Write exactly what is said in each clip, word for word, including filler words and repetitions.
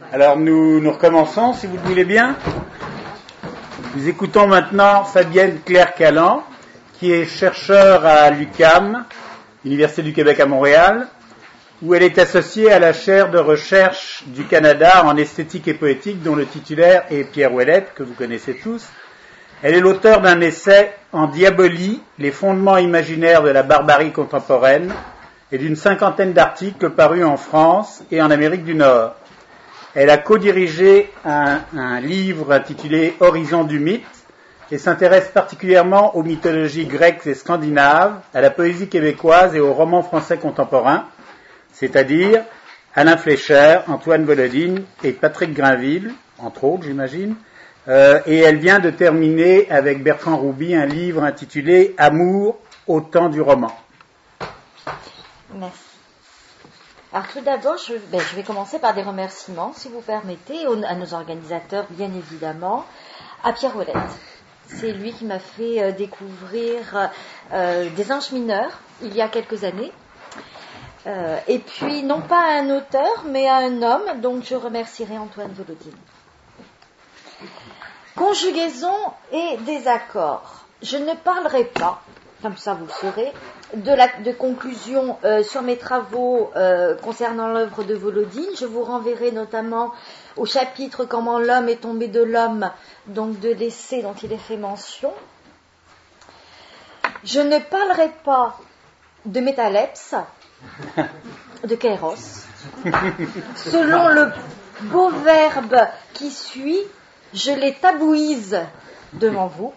Alors nous, nous recommençons, si vous le voulez bien. Nous écoutons maintenant Fabienne Claire-Callan, qui est chercheure à l'U Q A M, Université du Québec à Montréal, où elle est associée à la chaire de recherche du Canada en esthétique et poétique, dont le titulaire est Pierre Ouellette, que vous connaissez tous. Elle est l'auteure d'un essai en diabolie, les fondements imaginaires de la barbarie contemporaine, et d'une cinquantaine d'articles parus en France et en Amérique du Nord. Elle a co-dirigé un, un livre intitulé Horizon du mythe et s'intéresse particulièrement aux mythologies grecques et scandinaves, à la poésie québécoise et aux romans français contemporains, c'est-à-dire Alain Fleischer, Antoine Volodine et Patrick Grinville, entre autres, j'imagine. Euh, et elle vient de terminer avec Bertrand Rouby un livre intitulé Amour au temps du roman. Merci. Alors tout d'abord, je, ben, je vais commencer par des remerciements, si vous permettez, aux, à nos organisateurs, bien évidemment, à Pierre Ouellette. C'est lui qui m'a fait euh, découvrir euh, des anges mineurs, il y a quelques années. Euh, et puis, non pas à un auteur, mais à un homme, donc je remercierai Antoine Volodine. Conjugaison et désaccord. Je ne parlerai pas, comme ça vous le saurez, de, la, de conclusion euh, sur mes travaux euh, concernant l'œuvre de Volodine. Je vous renverrai notamment au chapitre Comment l'homme est tombé de l'homme, donc de l'essai dont il est fait mention. Je ne parlerai pas de métalepse, de kairos, selon le beau verbe qui suit, je les tabouise devant vous.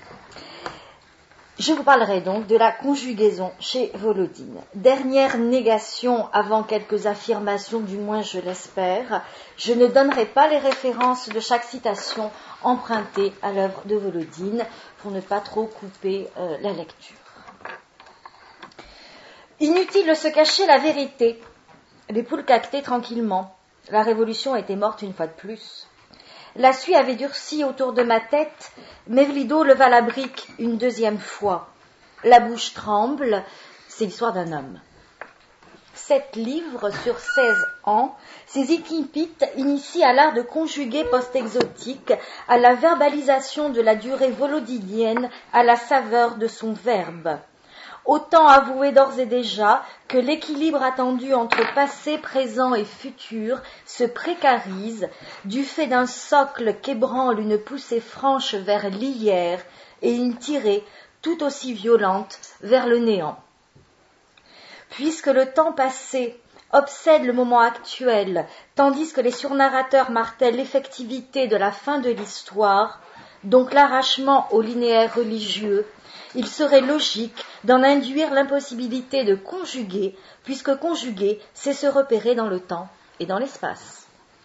Je vous parlerai donc de la conjugaison chez Volodine. Dernière négation avant quelques affirmations, du moins je l'espère. Je ne donnerai pas les références de chaque citation empruntée à l'œuvre de Volodine pour ne pas trop couper euh, la lecture. Inutile de se cacher la vérité. Les poules caquetaient tranquillement. La révolution était morte une fois de plus. La suie avait durci autour de ma tête. Mevlido leva la brique une deuxième fois. La bouche tremble. C'est l'histoire d'un homme. Sept livres sur seize ans, ces incipits initient à l'art de conjuguer post-exotique, à la verbalisation de la durée volodinienne, à la saveur de son verbe. Autant avouer d'ores et déjà que l'équilibre attendu entre passé, présent et futur se précarise du fait d'un socle qu'ébranle une poussée franche vers l'hier et une tirée tout aussi violente vers le néant. Puisque le temps passé obsède le moment actuel, tandis que les surnarrateurs martèlent l'effectivité de la fin de l'histoire, donc l'arrachement au linéaire religieux, il serait logique d'en induire l'impossibilité de conjuguer, puisque conjuguer, c'est se repérer dans le temps et dans l'espace.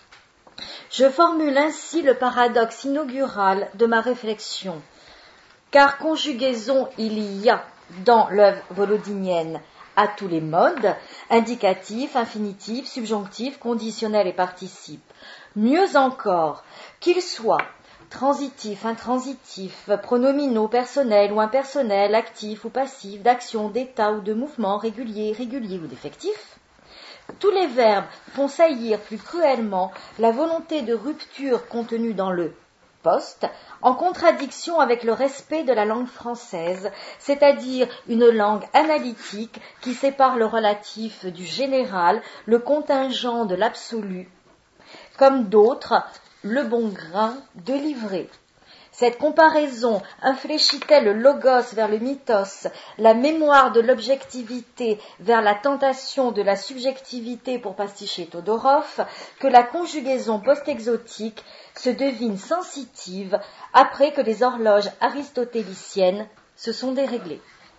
Je formule ainsi le paradoxe inaugural de ma réflexion, car conjugaison il y a dans l'œuvre volodinienne à tous les modes, indicatif, infinitif, subjonctif, conditionnel et participe. Mieux encore, qu'il soit transitif, intransitif, pronominaux, personnel ou impersonnel, actif ou passif, d'action, d'état ou de mouvement, régulier, irrégulier ou d'effectif. Tous les verbes font saillir plus cruellement la volonté de rupture contenue dans le poste, en contradiction avec le respect de la langue française, c'est-à-dire une langue analytique qui sépare le relatif du général, le contingent de l'absolu, comme d'autres, le bon grain de livret. Cette comparaison infléchit-elle le logos vers le mythos, la mémoire de l'objectivité vers la tentation de la subjectivité pour pasticher Todorov, que la conjugaison post-exotique se devine sensitive après que les horloges aristotéliciennes se sont déréglées.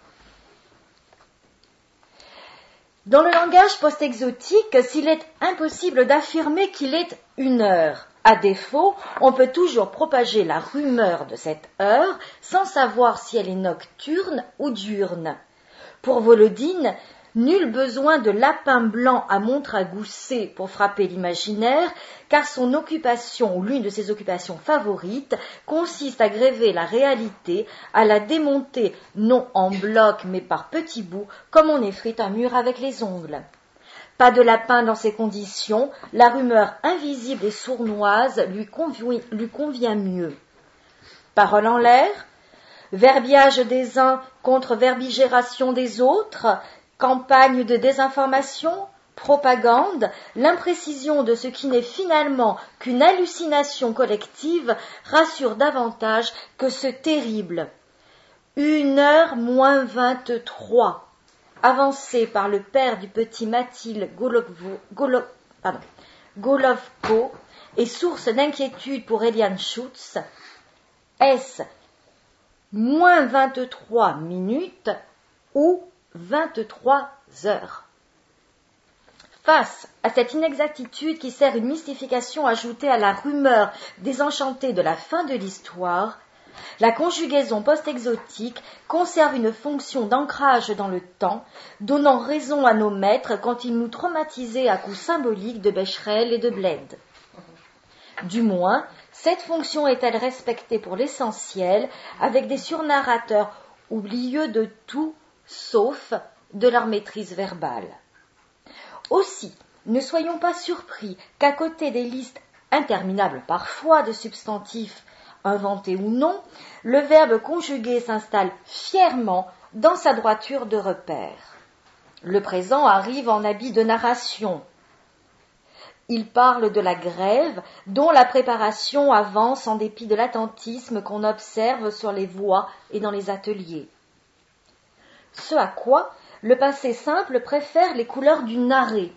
Dans le langage post-exotique, s'il est impossible d'affirmer qu'il est une heure, à défaut, on peut toujours propager la rumeur de cette heure sans savoir si elle est nocturne ou diurne. Pour Volodine, nul besoin de lapin blanc à montre à gousset pour frapper l'imaginaire, car son occupation, ou l'une de ses occupations favorites, consiste à gréver la réalité, à la démonter non en bloc mais par petits bouts, comme on effrite un mur avec les ongles. Pas de lapin dans ces conditions, la rumeur invisible et sournoise lui convient, lui convient mieux. Parole en l'air, verbiage des uns contre verbigération des autres, campagne de désinformation, propagande, l'imprécision de ce qui n'est finalement qu'une hallucination collective rassure davantage que ce terrible. Une heure moins vingt-trois. Avancé par le père du petit Mathilde Golovko, Golo, pardon, Golovko et source d'inquiétude pour Eliane Schutz, est-ce moins vingt-trois minutes ou vingt-trois heures? Face à cette inexactitude qui sert une mystification ajoutée à la rumeur désenchantée de la fin de l'histoire, la conjugaison post-exotique conserve une fonction d'ancrage dans le temps, donnant raison à nos maîtres quand ils nous traumatisaient à coups symboliques de Becherel et de Bled. Du moins, cette fonction est-elle respectée pour l'essentiel, avec des surnarrateurs oublieux de tout, sauf de leur maîtrise verbale. Aussi, ne soyons pas surpris qu'à côté des listes interminables parfois de substantifs inventé ou non, le verbe conjugué s'installe fièrement dans sa droiture de repère. Le présent arrive en habit de narration. Il parle de la grève dont la préparation avance en dépit de l'attentisme qu'on observe sur les voies et dans les ateliers. Ce à quoi le passé simple préfère les couleurs du narré.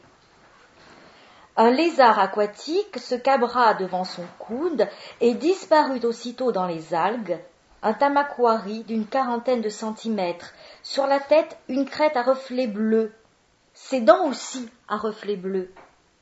Un lézard aquatique se cabra devant son coude et disparut aussitôt dans les algues, un tamaquari d'une quarantaine de centimètres, sur la tête une crête à reflets bleus, ses dents aussi à reflets bleus.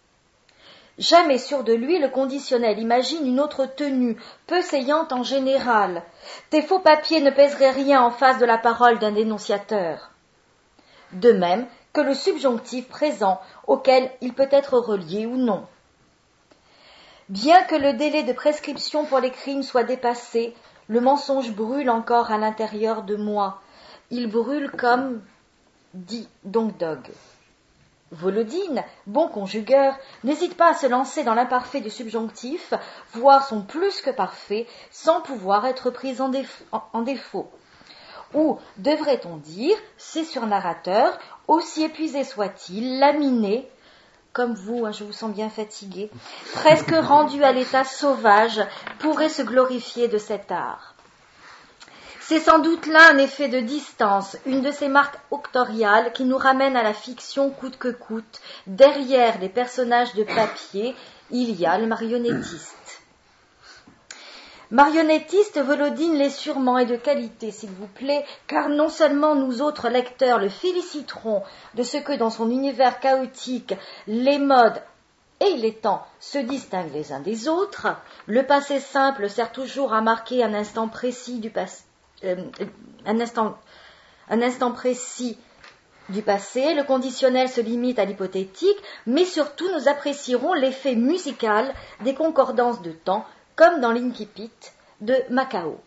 Jamais sûr de lui, le conditionnel imagine une autre tenue, peu saillante en général. Tes faux papiers ne pèseraient rien en face de la parole d'un dénonciateur. De même que le subjonctif présent, auquel il peut être relié ou non. Bien que le délai de prescription pour les crimes soit dépassé, le mensonge brûle encore à l'intérieur de moi. Il brûle comme dit Dong Dog. Volodine, bon conjugueur, n'hésite pas à se lancer dans l'imparfait du subjonctif, voire son plus que parfait, sans pouvoir être pris en, déf- en défaut. Ou, devrait-on dire, ces surnarrateurs, aussi épuisés soient-ils, laminés, comme vous, hein, je vous sens bien fatigué, presque rendus à l'état sauvage, pourraient se glorifier de cet art. C'est sans doute là un effet de distance, une de ces marques octoriales qui nous ramènent à la fiction coûte que coûte. Derrière les personnages de papier, il y a le marionnettiste. Marionnettiste, Volodine l'est sûrement et de qualité, s'il vous plaît, car non seulement nous autres lecteurs le féliciterons de ce que dans son univers chaotique, les modes et les temps se distinguent les uns des autres, le passé simple sert toujours à marquer un instant précis du passé, euh, un instant, un instant précis du passé, le conditionnel se limite à l'hypothétique, mais surtout nous apprécierons l'effet musical des concordances de temps, comme dans l'Incipit de Macao.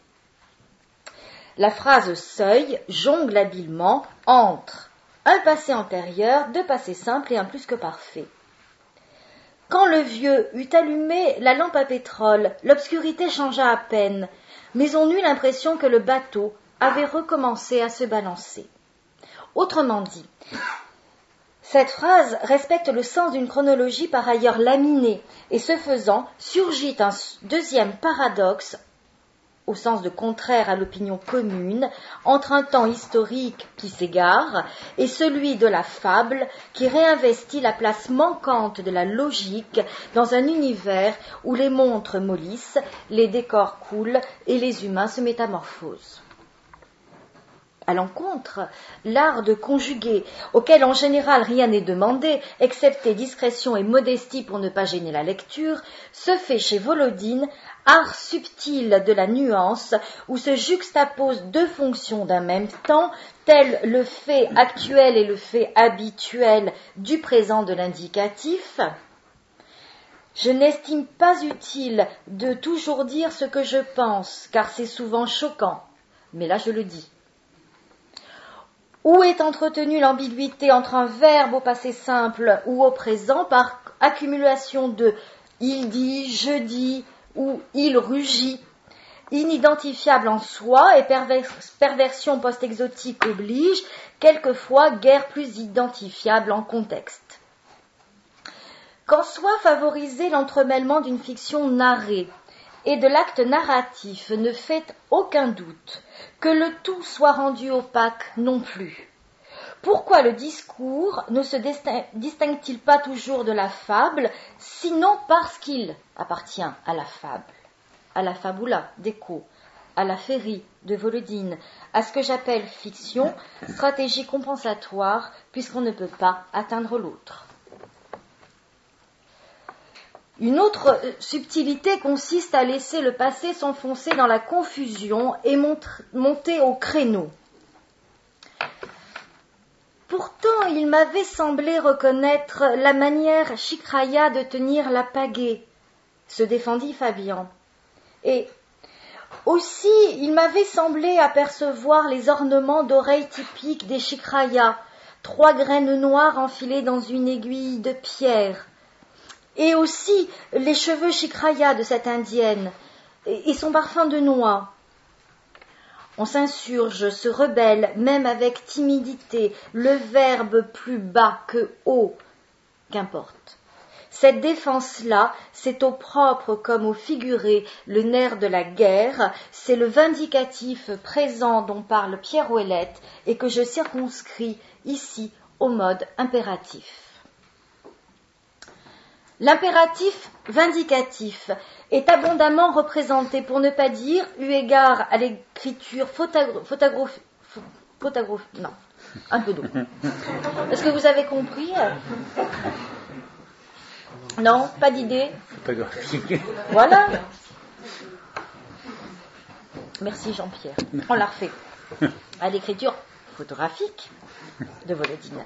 La phrase seuil jongle habilement entre un passé antérieur, deux passés simples et un plus que parfait. Quand le vieux eut allumé la lampe à pétrole, l'obscurité changea à peine, mais on eut l'impression que le bateau avait recommencé à se balancer. Autrement dit, cette phrase respecte le sens d'une chronologie par ailleurs laminée, et ce faisant, surgit un deuxième paradoxe, au sens de contraire à l'opinion commune, entre un temps historique qui s'égare et celui de la fable qui réinvestit la place manquante de la logique dans un univers où les montres mollissent, les décors coulent et les humains se métamorphosent. À l'encontre, l'art de conjuguer, auquel en général rien n'est demandé, excepté discrétion et modestie pour ne pas gêner la lecture, se fait chez Volodine, art subtil de la nuance, où se juxtaposent deux fonctions d'un même temps, tels le fait actuel et le fait habituel du présent de l'indicatif. Je n'estime pas utile de toujours dire ce que je pense, car c'est souvent choquant, mais là je le dis. Où est entretenue l'ambiguïté entre un verbe au passé simple ou au présent par accumulation de « il dit »,« je dis » ou « il rugit », inidentifiable en soi et pervers- perversion post-exotique oblige, quelquefois guère plus identifiable en contexte. Qu'en soit favorisé l'entremêlement d'une fiction narrée et de l'acte narratif ne fait aucun doute, que le tout soit rendu opaque non plus. Pourquoi le discours ne se distingue-t-il pas toujours de la fable, sinon parce qu'il appartient à la fable, à la fabula d'Eco, à la féerie de Volodine, à ce que j'appelle fiction, stratégie compensatoire, puisqu'on ne peut pas atteindre l'autre. Une autre subtilité consiste à laisser le passé s'enfoncer dans la confusion et monter au créneau. Pourtant, il m'avait semblé reconnaître la manière Shikraya de tenir la pagaie, se défendit Fabian. Et aussi, il m'avait semblé apercevoir les ornements d'oreilles typiques des Shikraya, trois graines noires enfilées dans une aiguille de pierre. Et aussi les cheveux Shikraya de cette indienne et son parfum de noix. On s'insurge, se rebelle, même avec timidité, le verbe plus bas que haut, qu'importe. Cette défense-là, c'est au propre comme au figuré le nerf de la guerre, c'est le vindicatif présent dont parle Pierre Ouellette et que je circonscris ici au mode impératif. L'impératif vindicatif est abondamment représenté, pour ne pas dire, eu égard à l'écriture photographique, photograph, non, un peu d'eau. Est-ce que vous avez compris? Non, pas d'idée. Photographique. Voilà. Merci Jean-Pierre. On l'a refait. À l'écriture photographique de Volodine.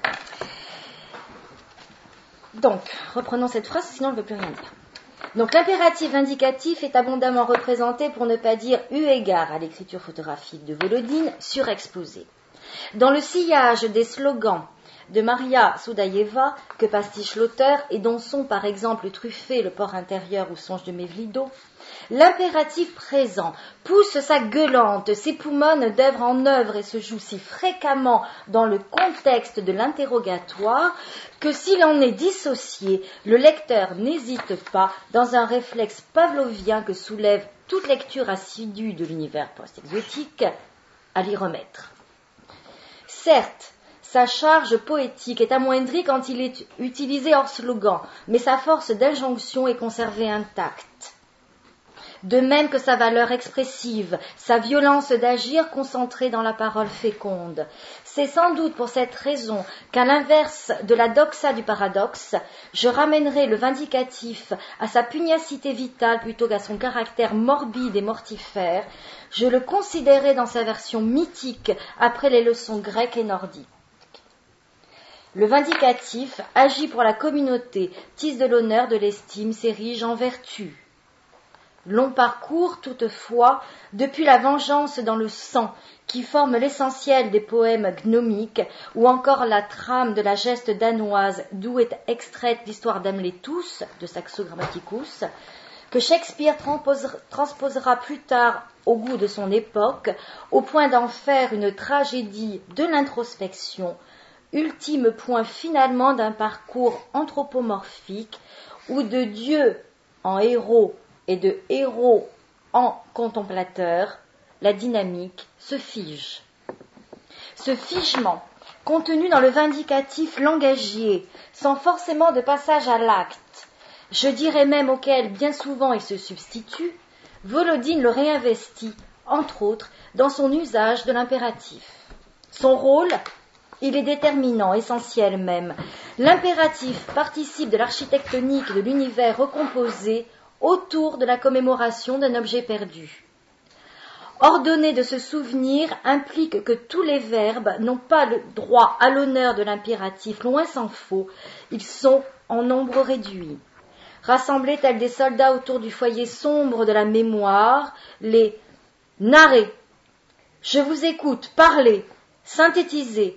Donc, reprenons cette phrase, sinon on ne veut plus rien dire. Donc, l'impératif indicatif est abondamment représenté, pour ne pas dire eu égard à l'écriture photographique de Volodine, surexposé. Dans le sillage des slogans de Maria Soudaïeva, que pastiche l'auteur et dont sont par exemple truffés le port intérieur ou songe de Mevlido, l'impératif présent pousse sa gueulante, s'époumonne d'œuvre en œuvre et se joue si fréquemment dans le contexte de l'interrogatoire que s'il en est dissocié, le lecteur n'hésite pas, dans un réflexe pavlovien que soulève toute lecture assidue de l'univers post-exotique, à l'y remettre. Certes, sa charge poétique est amoindrie quand il est utilisé hors slogan, mais sa force d'injonction est conservée intacte. De même que sa valeur expressive, sa violence d'agir concentrée dans la parole féconde. C'est sans doute pour cette raison qu'à l'inverse de la doxa du paradoxe, je ramènerai le vindicatif à sa pugnacité vitale plutôt qu'à son caractère morbide et mortifère. Je le considérais dans sa version mythique après les leçons grecques et nordiques. Le vindicatif agit pour la communauté, tisse de l'honneur, de l'estime, s'érige en vertu. Long parcours, toutefois, depuis la vengeance dans le sang, qui forme l'essentiel des poèmes gnomiques, ou encore la trame de la geste danoise, d'où est extraite l'histoire d'Hamletus, de Saxo Grammaticus, que Shakespeare transposera plus tard au goût de son époque, au point d'en faire une tragédie de l'introspection, ultime point finalement d'un parcours anthropomorphique, où de Dieu en héros et de héros en contemplateur, la dynamique se fige. Ce figement, contenu dans le vindicatif langagier, sans forcément de passage à l'acte, je dirais même auquel bien souvent il se substitue, Volodine le réinvestit, entre autres, dans son usage de l'impératif. Son rôle, il est déterminant, essentiel même. L'impératif participe de l'architectonique de l'univers recomposé autour de la commémoration d'un objet perdu. Ordonner de se souvenir implique que tous les verbes n'ont pas le droit à l'honneur de l'impératif, loin s'en faut, ils sont en nombre réduit. Rassemblés tels des soldats autour du foyer sombre de la mémoire, les narrer, je vous écoute, parler, synthétiser,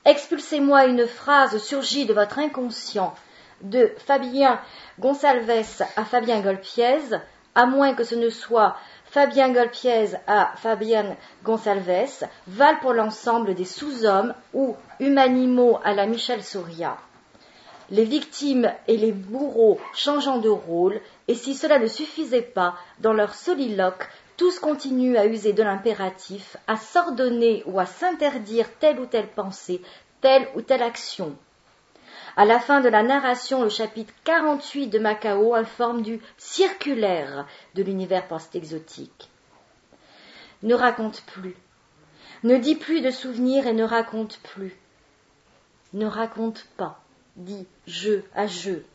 Expulsez-moi une phrase surgie de votre inconscient, de Fabien Gonçalves à Fabien Golpiez, à moins que ce ne soit Fabien Golpiez à Fabien Gonçalves, valent pour l'ensemble des sous-hommes ou humanimaux à la Michel Soria. Les victimes et les bourreaux changeant de rôle, et si cela ne suffisait pas, dans leur soliloque, tous continuent à user de l'impératif, à s'ordonner ou à s'interdire telle ou telle pensée, telle ou telle action. À la fin de la narration, le chapitre quarante-huit de Macao informe du circulaire de l'univers post-exotique. Ne raconte plus, ne dit plus de souvenirs et ne raconte plus. Ne raconte pas, dit jeu à jeu.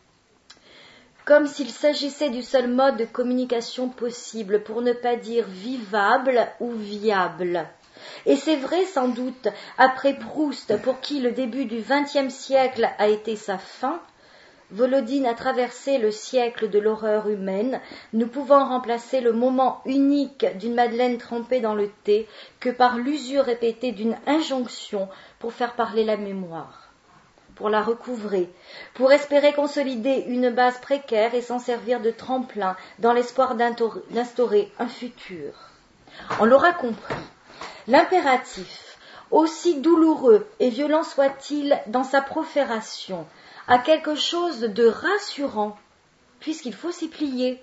Comme s'il s'agissait du seul mode de communication possible, pour ne pas dire vivable ou viable. Et c'est vrai sans doute, après Proust, pour qui le début du vingtième siècle a été sa fin, Volodine a traversé le siècle de l'horreur humaine, ne pouvant remplacer le moment unique d'une madeleine trempée dans le thé que par l'usure répétée d'une injonction pour faire parler la mémoire, pour la recouvrer, pour espérer consolider une base précaire et s'en servir de tremplin dans l'espoir d'instaurer un futur. On l'aura compris. L'impératif, aussi douloureux et violent soit-il dans sa profération, a quelque chose de rassurant, puisqu'il faut s'y plier.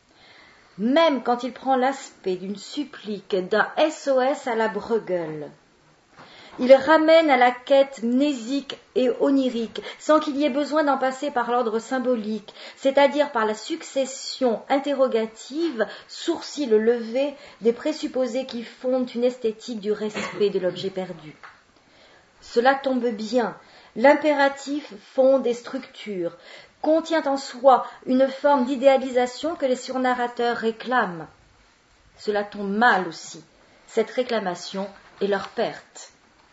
Même quand il prend l'aspect d'une supplique, d'un S O S à la Bruegel. Il ramène à la quête mnésique et onirique, sans qu'il y ait besoin d'en passer par l'ordre symbolique, c'est-à-dire par la succession interrogative, sourcils levés, des présupposés qui fondent une esthétique du respect de l'objet perdu. Cela tombe bien. L'impératif fonde des structures, contient en soi une forme d'idéalisation que les surnarrateurs réclament. Cela tombe mal aussi. Cette réclamation est leur perte.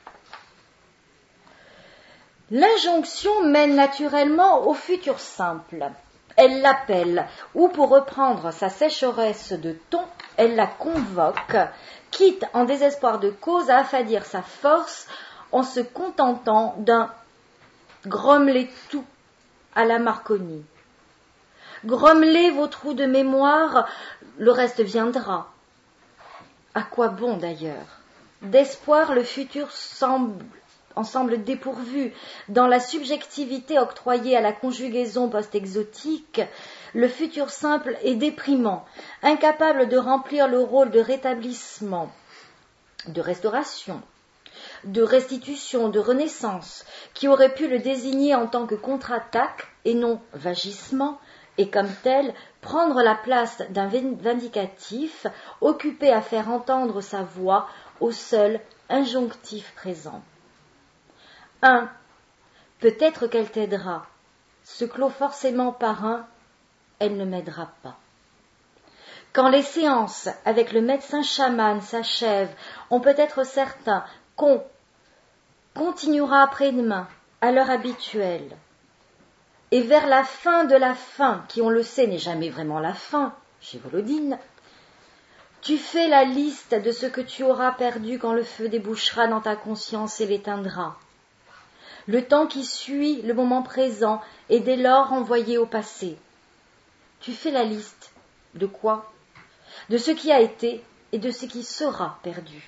L'injonction mène naturellement au futur simple. Elle l'appelle, ou pour reprendre sa sécheresse de ton, elle la convoque, quitte en désespoir de cause à affadir sa force en se contentant d'un grommelez tout à la Marconi. Grommelez vos trous de mémoire, le reste viendra. À quoi bon d'ailleurs? D'espoir, le futur semble en semble dépourvu. Dans la subjectivité octroyée à la conjugaison post-exotique, le futur simple est déprimant, incapable de remplir le rôle de rétablissement, de restauration, de restitution, de renaissance, qui aurait pu le désigner en tant que contre-attaque et non vagissement, et comme tel, prendre la place d'un vindicatif, occupé à faire entendre sa voix au seul injonctif présent. un. Peut-être qu'elle t'aidera. Se clôt forcément par un, elle ne m'aidera pas. Quand les séances avec le médecin chaman s'achèvent, on peut être certain qu'on continuera après-demain à l'heure habituelle. Et vers la fin de la fin, qui on le sait n'est jamais vraiment la fin, chez Volodine, tu fais la liste de ce que tu auras perdu quand le feu débouchera dans ta conscience et l'éteindra. Le temps qui suit le moment présent est dès lors renvoyé au passé. Tu fais la liste de quoi? De ce qui a été et de ce qui sera perdu.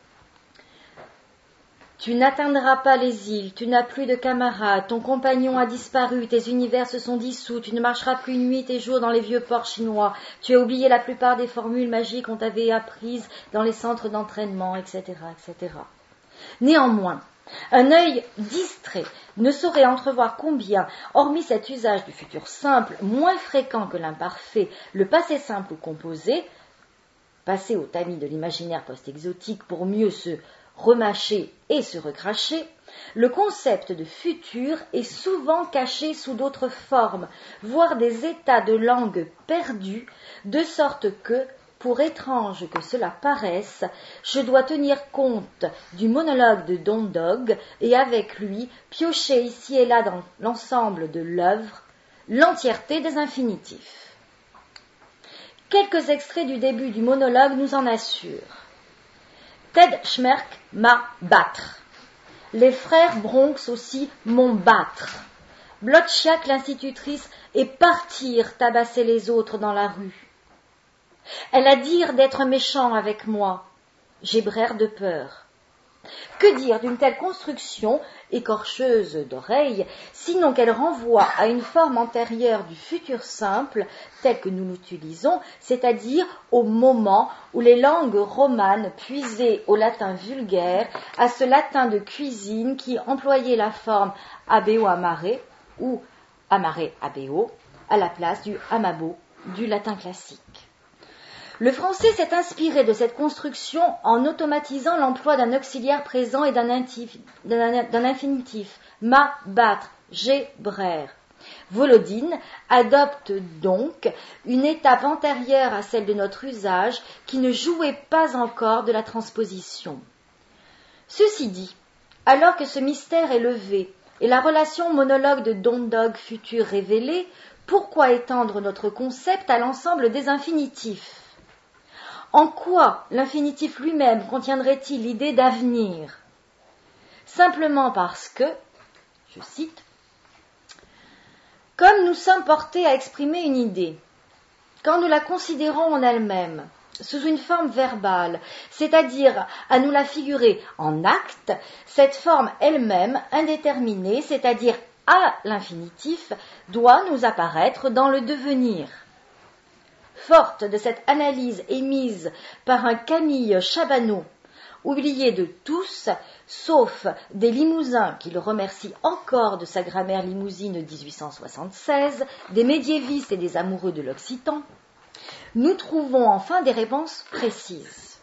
Tu n'atteindras pas les îles, tu n'as plus de camarades, ton compagnon a disparu, tes univers se sont dissous, tu ne marcheras plus nuit et jour dans les vieux ports chinois, tu as oublié la plupart des formules magiques qu'on t'avait apprises dans les centres d'entraînement, et cetera, et cetera. Néanmoins, un œil distrait ne saurait entrevoir combien, hormis cet usage du futur simple, moins fréquent que l'imparfait, le passé simple ou composé, passé au tamis de l'imaginaire post-exotique pour mieux se remâcher et se recracher, le concept de futur est souvent caché sous d'autres formes, voire des états de langue perdus, de sorte que, pour étrange que cela paraisse, je dois tenir compte du monologue de Don Dog et avec lui piocher ici et là dans l'ensemble de l'œuvre l'entièreté des infinitifs. Quelques extraits du début du monologue nous en assurent. Ted Schmerck m'a battre. les frères Bronx aussi m'ont battre. Blotchiak, l'institutrice, et partir tabasser les autres dans la rue. Elle a dire d'être méchant avec moi. J'ébraire de peur. Que dire d'une telle construction, écorcheuse d'oreilles, sinon qu'elle renvoie à une forme antérieure du futur simple, tel que nous l'utilisons, c'est-à-dire au moment où les langues romanes puisaient au latin vulgaire, à ce latin de cuisine qui employait la forme abeo amare ou amare abeo à la place du amabo du latin classique. Le français s'est inspiré de cette construction en automatisant l'emploi d'un auxiliaire présent et d'un, intif, d'un, d'un infinitif, ma, battre, j'ébraire. Volodine adopte donc une étape antérieure à celle de notre usage qui ne jouait pas encore de la transposition. Ceci dit, alors que ce mystère est levé et la relation monologue de Dondog futur révélée, pourquoi étendre notre concept à l'ensemble des infinitifs ? En quoi l'infinitif lui-même contiendrait-il l'idée d'avenir ? Simplement parce que, je cite, « Comme nous sommes portés à exprimer une idée, quand nous la considérons en elle-même, sous une forme verbale, c'est-à-dire à nous la figurer en acte, cette forme elle-même, indéterminée, c'est-à-dire à l'infinitif, doit nous apparaître dans le devenir. » Forte de cette analyse émise par un Camille Chabanot, oublié de tous, sauf des Limousins qui le remercient encore de sa grammaire limousine dix-huit cent soixante-seize, des médiévistes et des amoureux de l'occitan, nous trouvons enfin des réponses précises.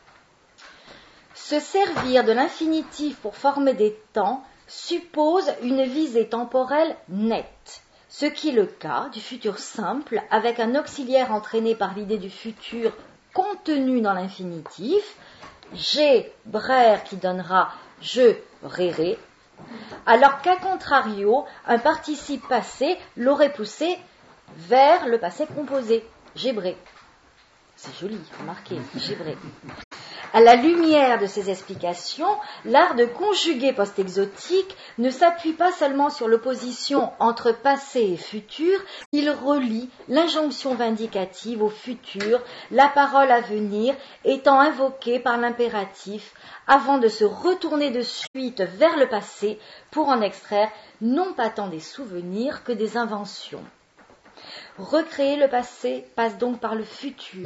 Se servir de l'infinitif pour former des temps suppose une visée temporelle nette. Ce qui est le cas du futur simple, avec un auxiliaire entraîné par l'idée du futur contenu dans l'infinitif, j'ébraire qui donnera je rérai, alors qu'à contrario, un participe passé l'aurait poussé vers le passé composé, j'ébré. C'est joli, remarquez, j'ébré. À la lumière de ces explications, l'art de conjuguer post-exotique ne s'appuie pas seulement sur l'opposition entre passé et futur, il relie l'injonction vindicative au futur, la parole à venir étant invoquée par l'impératif avant de se retourner de suite vers le passé pour en extraire non pas tant des souvenirs que des inventions. Recréer le passé passe donc par le futur.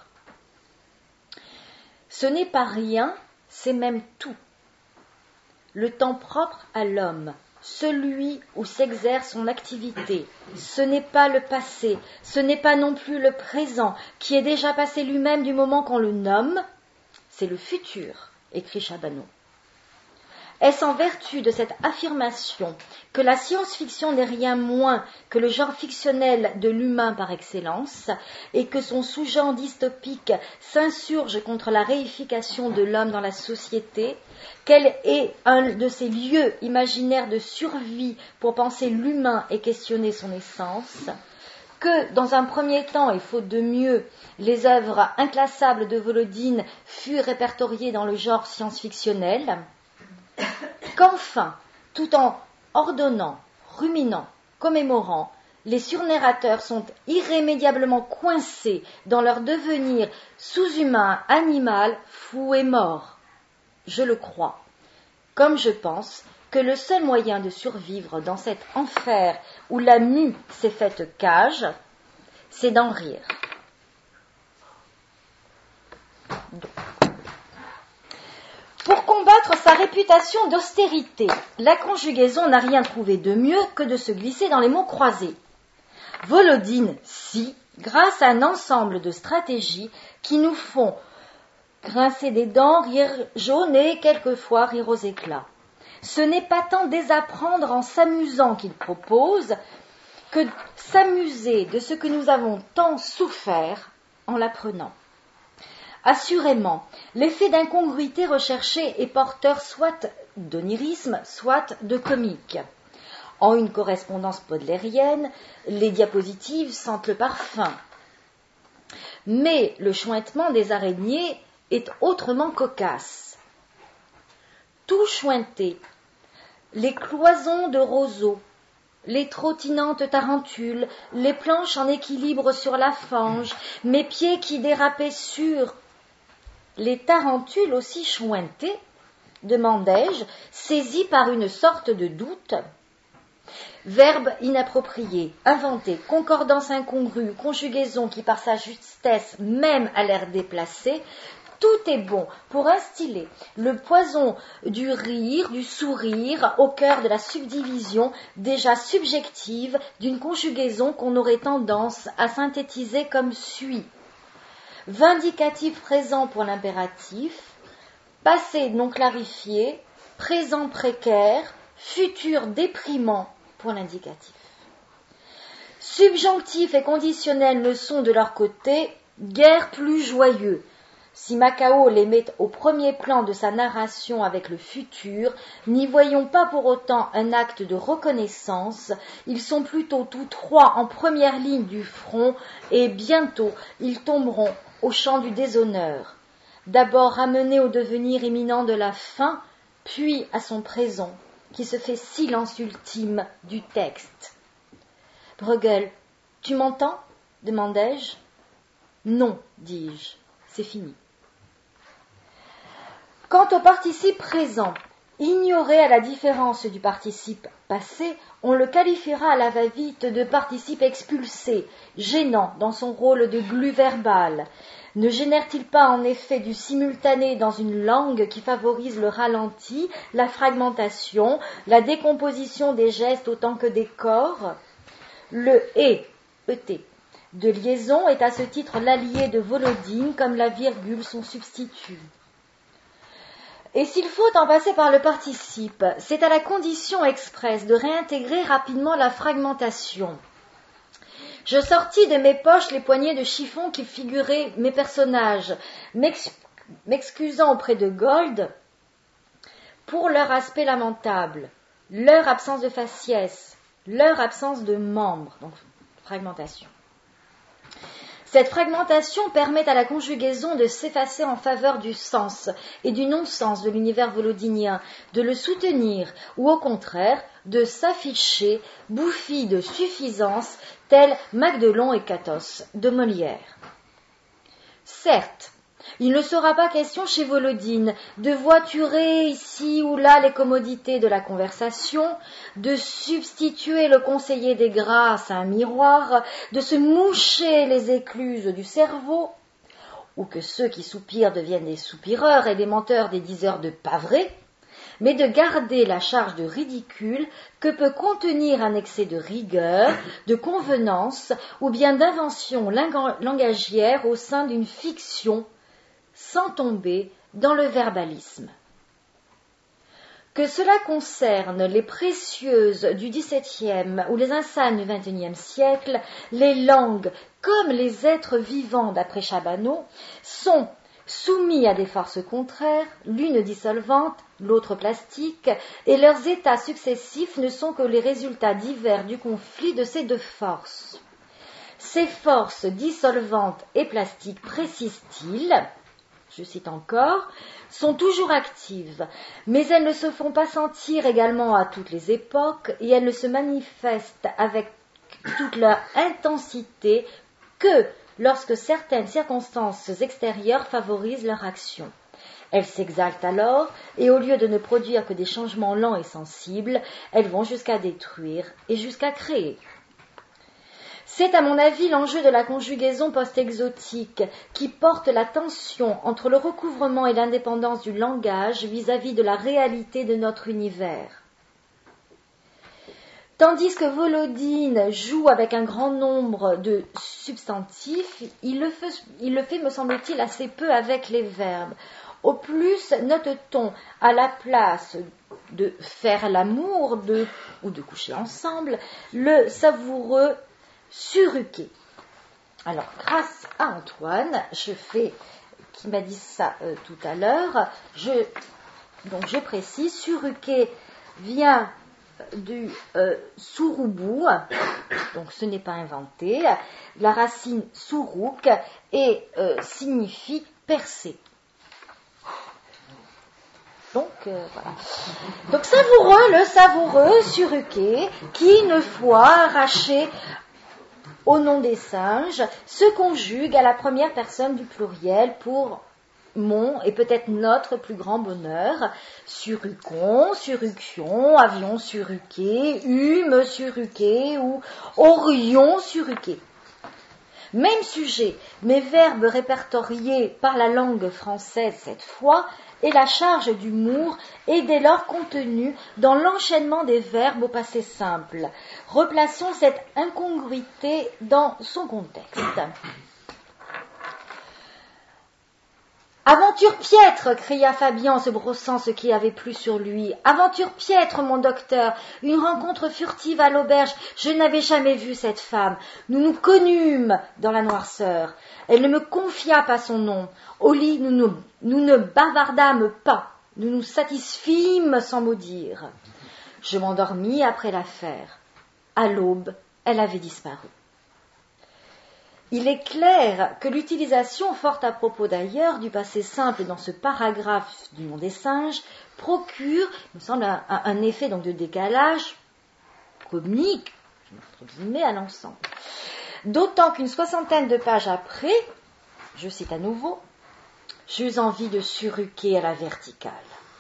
Ce n'est pas rien, c'est même tout. Le temps propre à l'homme, celui où s'exerce son activité, ce n'est pas le passé, ce n'est pas non plus le présent, qui est déjà passé lui-même du moment qu'on le nomme, c'est le futur, écrit Chabanot. Est-ce en vertu de cette affirmation que la science-fiction n'est rien moins que le genre fictionnel de l'humain par excellence et que son sous-genre dystopique s'insurge contre la réification de l'homme dans la société, qu'elle est un de ces lieux imaginaires de survie pour penser l'humain et questionner son essence, que, dans un premier temps, et faute de mieux, les œuvres inclassables de Volodine furent répertoriées dans le genre science-fictionnel, qu'enfin, tout en ordonnant, ruminant, commémorant, les surnarrateurs sont irrémédiablement coincés dans leur devenir sous-humain, animal, fou et mort. Je le crois, comme je pense que le seul moyen de survivre dans cet enfer où la mue s'est faite cage, c'est d'en rire. Donc, pour combattre sa réputation d'austérité, la conjugaison n'a rien trouvé de mieux que de se glisser dans les mots croisés. Volodine, si, grâce à un ensemble de stratégies qui nous font grincer des dents, rire jaune et quelquefois rire aux éclats. Ce n'est pas tant désapprendre en s'amusant qu'il propose que s'amuser de ce que nous avons tant souffert en l'apprenant. Assurément, l'effet d'incongruité recherché est porteur soit d'onirisme, soit de comique. En une correspondance baudelairienne, les diapositives sentent le parfum. Mais le chointement des araignées est autrement cocasse. tout chointé, les cloisons de roseaux, les trottinantes tarentules, les planches en équilibre sur la fange, mes pieds qui dérapaient sur les tarentules aussi chointées, demandai-je, saisi par une sorte de doute. Verbe inapproprié, inventé, concordance incongrue, conjugaison qui par sa justesse même a l'air déplacée, tout est bon pour instiller le poison du rire, du sourire au cœur de la subdivision déjà subjective d'une conjugaison qu'on aurait tendance à synthétiser comme suit. Vindicatif présent pour l'impératif, passé non clarifié, présent précaire, futur déprimant pour l'indicatif. Subjonctif et conditionnel ne sont de leur côté guère plus joyeux. Si Macao les met au premier plan de sa narration avec le futur, n'y voyons pas pour autant un acte de reconnaissance, ils sont plutôt tous trois en première ligne du front et bientôt ils tomberont au champ du déshonneur. D'abord ramenés au devenir imminent de la fin, puis à son présent, qui se fait silence ultime du texte. Bruegel, tu m'entends ? demandai-je. Non, dis-je, c'est fini. Quant au participe présent, ignoré à la différence du participe passé, on le qualifiera à la va-vite de participe expulsé, gênant dans son rôle de glu verbal. Ne génère-t-il pas en effet du simultané dans une langue qui favorise le ralenti, la fragmentation, la décomposition des gestes autant que des corps ? Le « et » E-T de liaison est à ce titre l'allié de Volodine comme la virgule son substitut. Et s'il faut en passer par le participe, c'est à la condition expresse de réintégrer rapidement la fragmentation. Je sortis de mes poches les poignées de chiffon qui figuraient mes personnages, m'ex- m'excusant auprès de Gold pour leur aspect lamentable, leur absence de faciès, leur absence de membres, donc fragmentation. Cette fragmentation permet à la conjugaison de s'effacer en faveur du sens et du non-sens de l'univers volodinien, de le soutenir ou au contraire de s'afficher bouffi de suffisance tel Magdelon et Catos de Molière. Certes, il ne sera pas question chez Volodine de voiturer ici ou là les commodités de la conversation, de substituer le conseiller des grâces à un miroir, de se moucher les écluses du cerveau, ou que ceux qui soupirent deviennent des soupireurs et des menteurs des diseurs de pavrés, mais de garder la charge de ridicule que peut contenir un excès de rigueur, de convenance ou bien d'invention langagière au sein d'une fiction sans tomber dans le verbalisme. Que cela concerne les précieuses du dix-septième ou les insans du vingt et unième siècle, les langues, comme les êtres vivants d'après Chabanot, sont soumis à des forces contraires, l'une dissolvante, l'autre plastique, et leurs états successifs ne sont que les résultats divers du conflit de ces deux forces. Ces forces dissolvantes et plastiques, précisent-ils, je cite encore, sont toujours actives, mais elles ne se font pas sentir également à toutes les époques et elles ne se manifestent avec toute leur intensité que lorsque certaines circonstances extérieures favorisent leur action. Elles s'exaltent alors et au lieu de ne produire que des changements lents et sensibles, elles vont jusqu'à détruire et jusqu'à créer. C'est à mon avis l'enjeu de la conjugaison post-exotique qui porte la tension entre le recouvrement et l'indépendance du langage vis-à-vis de la réalité de notre univers. Tandis que Volodine joue avec un grand nombre de substantifs, il le fait, il le fait me semble-t-il, assez peu avec les verbes. Au plus, note-t-on à la place de faire l'amour de, ou de coucher ensemble, le savoureux surruqué. Alors, grâce à Antoine, je fais, qui m'a dit ça euh, tout à l'heure, je, donc je précise, surruqué vient du euh, souroubou, donc ce n'est pas inventé, la racine sourouk et euh, signifie percer. Donc, euh, voilà. Donc, savoureux, le savoureux suruqué, qui, une fois arraché au nom des singes, se conjugue à la première personne du pluriel pour mon et peut-être notre plus grand bonheur. Surucon, suruction, avion suruqué, hume suruqué ou aurion suruqué. Même sujet, mais verbes répertoriés par la langue française cette fois, et la charge d'humour est dès lors contenue dans l'enchaînement des verbes au passé simple. Replaçons cette incongruité dans son contexte. Aventure piètre, cria Fabien en se brossant ce qui avait plu sur lui. Aventure piètre, mon docteur, une rencontre furtive à l'auberge. Je n'avais jamais vu cette femme. Nous nous connûmes dans la noirceur. Elle ne me confia pas son nom. Au lit, nous, nous, nous ne bavardâmes pas. Nous nous satisfîmes sans mot dire. Je m'endormis après l'affaire. À l'aube, elle avait disparu. Il est clair que l'utilisation, fort à propos d'ailleurs, du passé simple dans ce paragraphe du nom des singes procure, il me semble, un, un effet donc de décalage comique, entre guillemets, à l'ensemble. D'autant qu'une soixantaine de pages après, je cite à nouveau, j'eus envie de suruquer à la verticale.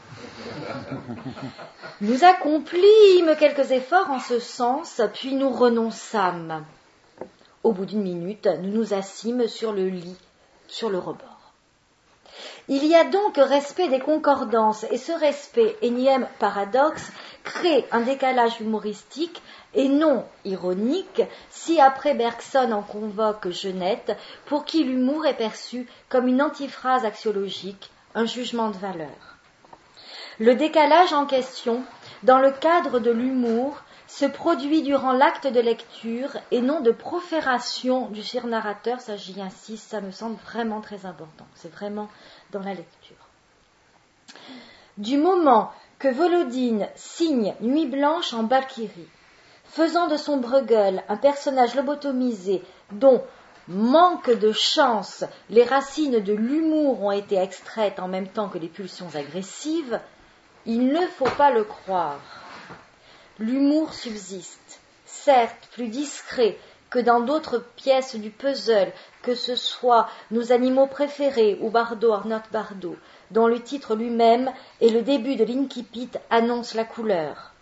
Nous accomplîmes quelques efforts en ce sens, puis nous renonçâmes. Au bout d'une minute, nous nous assîmes sur le lit, sur le rebord. Il y a donc respect des concordances, et ce respect, énième paradoxe, crée un décalage humoristique et non ironique, si après Bergson en convoque Genette, pour qui l'humour est perçu comme une antiphrase axiologique, un jugement de valeur. Le décalage en question, dans le cadre de l'humour, se produit durant l'acte de lecture et non de profération du surnarrateur. Ça, j'y insiste, ça me semble vraiment très important. C'est vraiment dans la lecture. Du moment que Volodine signe Nuit blanche en Valkyrie, faisant de son Bruegel un personnage lobotomisé dont, manque de chance, les racines de l'humour ont été extraites en même temps que les pulsions agressives, il ne faut pas le croire. L'humour subsiste, certes plus discret que dans d'autres pièces du puzzle, que ce soit Nos animaux préférés ou Bardot, Arnold Bardot, dont le titre lui-même et le début de l'incipit annoncent la couleur.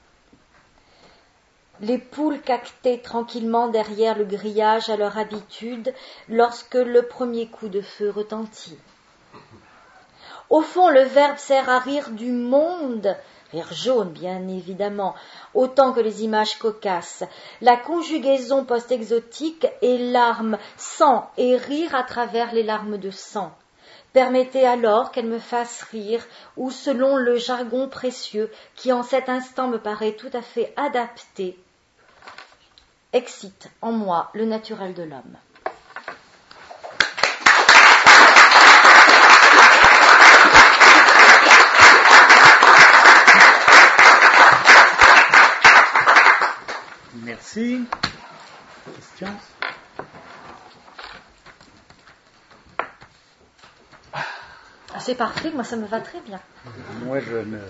Les poules caquetaient tranquillement derrière le grillage à leur habitude lorsque le premier coup de feu retentit. Au fond, le verbe sert à rire du monde, rire jaune bien évidemment, autant que les images cocasses. La conjugaison post-exotique est larmes, sang et rire à travers les larmes de sang. Permettez alors qu'elle me fasse rire, ou selon le jargon précieux qui en cet instant me paraît tout à fait adapté, excite en moi le naturel de l'homme. Merci. Question ? C'est parfait, moi ça me va très bien. Moi je ne...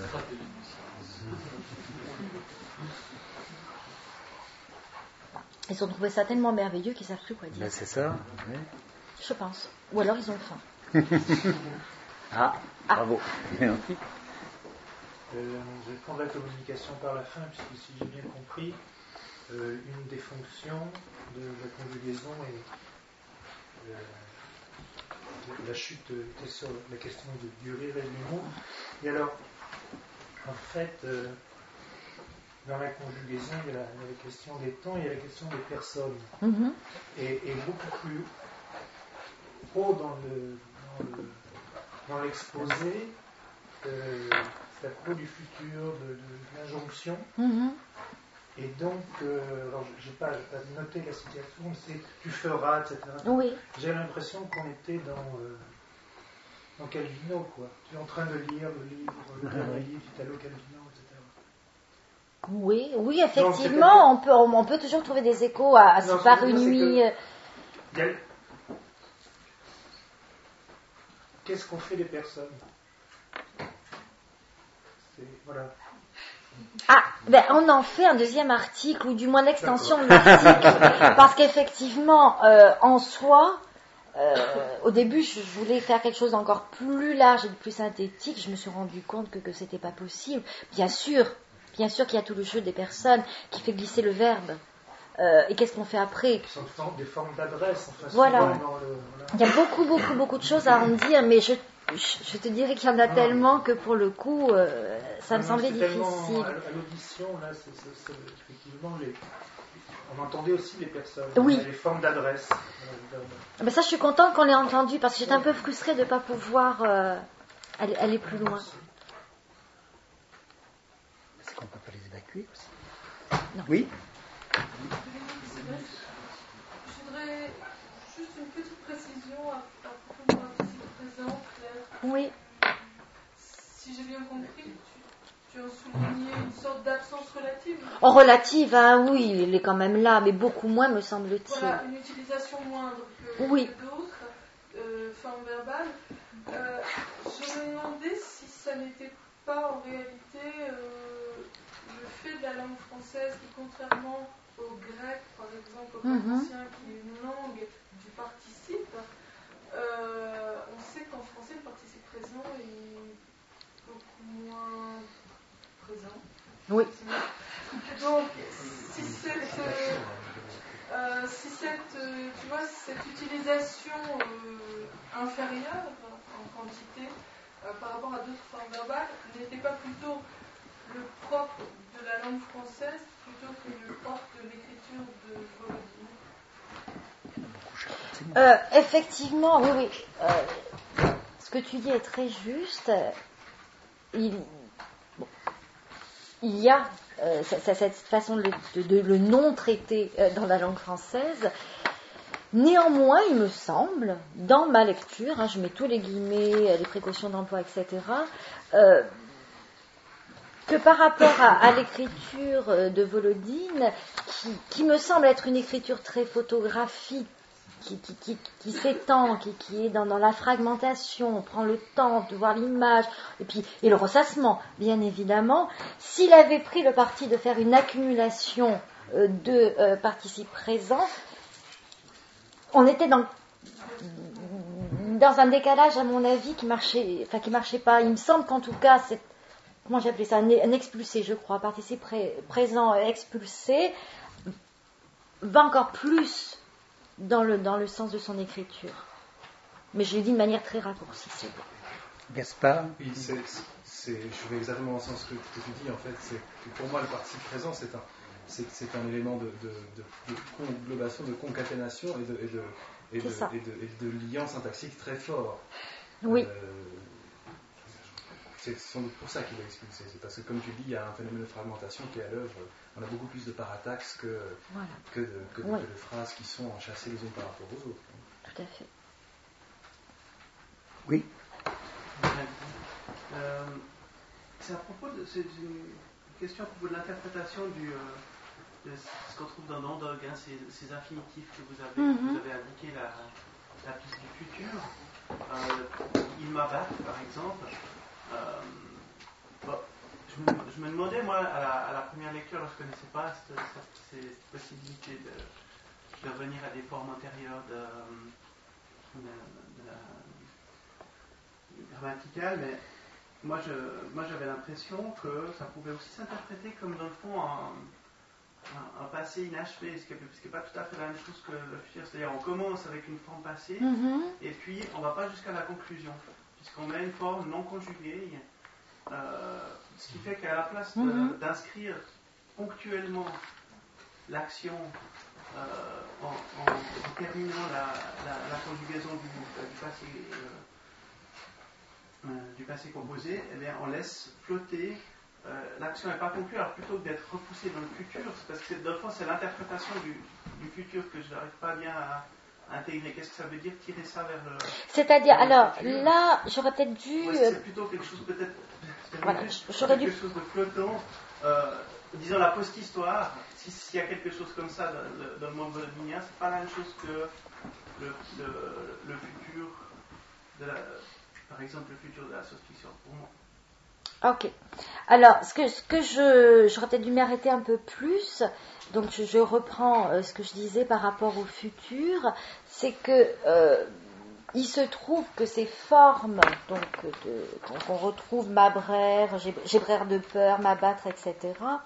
Ils ont trouvé ça tellement merveilleux qu'ils ne savent plus quoi dire. Ben c'est ça. Oui. Je pense. Ou alors ils ont faim. ah, ah, bravo. Euh, je vais prendre la communication par la fin, puisque si j'ai bien compris, euh, une des fonctions de la conjugaison est euh, la chute était sur la question de, du rire et de l'humour. Et alors, en fait, euh, dans la conjugaison, il y a la, il y a la question des temps, il y a la question des personnes. Mm-hmm. Et, et beaucoup plus haut dans, le, dans, le, dans l'exposé, euh, c'est à propos du futur, de, de, de l'injonction. Mm-hmm. Et donc, euh, alors je n'ai pas, pas noté la situation, mais c'est tu feras, et cetera. Oui. J'ai l'impression qu'on était dans, euh, dans Calvino, quoi. Tu es en train de lire le livre, le dernier livre d'Italo Calvino, et cetera. Oui, oui, effectivement, on peut, on peut toujours trouver des échos à, à non, Si par une nuit. Que, a... Qu'est-ce qu'on fait des personnes ? C'est, voilà. Ah, ben on en fait un deuxième article, ou du moins l'extension de l'article, parce qu'effectivement, euh, en soi, euh, au début, je voulais faire quelque chose d'encore plus large et de plus synthétique. Je me suis rendu compte que, que c'était pas possible. Bien sûr, bien sûr qu'il y a tout le jeu des personnes qui fait glisser le verbe. Euh, et qu'est-ce qu'on fait après? Ce sont des formes d'adresse. Enfin, voilà. Dans le, voilà. Il y a beaucoup, beaucoup, beaucoup de choses à en dire, mais je, je, je te dirais qu'il y en a ah, tellement que pour le coup, euh, ça non, me semblait difficile. À, à l'audition, là, c'est, c'est, c'est, effectivement, les, on entendait aussi les personnes, oui. les formes d'adresse. Mais ça, je suis contente qu'on l'ait entendu, parce que j'étais un peu frustrée de ne pas pouvoir euh, aller, aller plus loin. Est-ce qu'on ne peut pas les évacuer aussi? Non. Oui. Je voudrais juste une petite précision à, à propos du participe présent, Claire. Oui. Si j'ai bien compris, tu, tu as souligné une sorte d'absence relative. Oh, relative, hein, oui, il est quand même là, mais beaucoup moins, me semble-t-il. Voilà, une utilisation moindre que, oui. que d'autres euh, formes verbales. Euh, je me demandais si ça n'était pas en réalité euh, le fait de la langue française qui, contrairement au grec, par exemple, au grec mm-hmm. ancien, qui est une langue du participe, euh, on sait qu'en français, le participe présent est beaucoup moins présent. Oui. Donc, si cette, euh, si cette, euh, tu vois, cette utilisation euh, inférieure en quantité euh, par rapport à d'autres formes verbales n'était pas plutôt le propre de la langue française plutôt que le propre de l'écriture de Volodine. Euh, effectivement, oui, oui. Euh, ce que tu dis est très juste. Il, bon, il y a euh, cette façon de, de, de le non traiter euh, dans la langue française. Néanmoins, il me semble, dans ma lecture, hein, je mets tous les guillemets, les précautions d'emploi, et cetera, euh, que par rapport à, à l'écriture de Volodine, qui, qui me semble être une écriture très photographique, qui, qui, qui, qui s'étend, qui, qui est dans, dans la fragmentation, on prend le temps de voir l'image, et puis et le ressassement, bien évidemment. S'il avait pris le parti de faire une accumulation euh, de euh, participes présents, on était dans, dans un décalage, à mon avis, qui marchait, enfin qui marchait pas. Il me semble qu'en tout cas, c'est, comment j'ai appelé ça, un, un expulsé, je crois, participe pré, présent expulsé, va encore plus dans le, dans le sens de son écriture. Mais je l'ai dit de manière très raccourcie, c'est bon. Gaspard? Oui, c'est, c'est, je vais exactement dans le sens que, que tu dis, en fait, c'est que pour moi, le participe présent, c'est un, c'est, c'est un élément de, de, de, de conglobation, de concaténation et de, et de, et de, et de, et de lien syntaxique très fort. Oui. Euh, c'est sans doute pour ça qu'il est expulsé. C'est parce que, comme tu dis, il y a un phénomène de fragmentation qui est à l'œuvre. On a beaucoup plus de parataxes que, voilà. que, de, que, de, oui. que de phrases qui sont enchâssées les unes par rapport aux autres. Tout à fait. Oui. Euh, c'est à propos de, c'est une question à propos de l'interprétation du, euh, de ce qu'on trouve dans Dandog, hein, ces, ces infinitifs que vous avez, mm-hmm. vous avez indiqué la, la piste du futur. Euh, il m'abatte, par exemple. Euh, bon, je, me, je me demandais, moi, à la, à la première lecture, je ne connaissais pas cette, cette, cette possibilité de, de revenir à des formes antérieures de, de, de la grammaticale, mais moi, je, moi j'avais l'impression que ça pouvait aussi s'interpréter comme, dans le fond, un, un, un passé inachevé, ce qui n'est pas tout à fait la même chose que le futur. C'est-à-dire, on commence avec une forme passée, mm-hmm. et puis on ne va pas jusqu'à la conclusion, puisqu'on met une forme non conjuguée, euh, ce qui fait qu'à la place de, mm-hmm. d'inscrire ponctuellement l'action euh, en, en, en terminant la, la, la conjugaison du, du passé euh, Euh, du passé composé, eh bien, on laisse flotter, euh, l'action n'est pas conclue, alors plutôt que d'être repoussée dans le futur, c'est parce que c'est, dans le fond, c'est l'interprétation du, du futur que je n'arrive pas bien à, à intégrer. Qu'est-ce que ça veut dire, tirer ça vers le... C'est-à-dire, vers le alors, futur. Là, j'aurais peut-être dû... Ouais, c'est plutôt quelque chose, peut-être, voilà, juste, j'aurais quelque dû... chose de flottant, euh, disons la post-histoire, si, s'il y a quelque chose comme ça dans, dans le monde volodinien, c'est pas la même chose que le, le, le futur de la... Par exemple, le futur de la science-fiction, pour moi. Ok. Alors, ce que, ce que je, j'aurais peut-être dû m'arrêter un peu plus. Donc, je, je reprends euh, ce que je disais par rapport au futur. C'est que euh, il se trouve que ces formes, donc, de, donc on retrouve m'abraire, j'ébraire de peur, m'abattre, et cetera.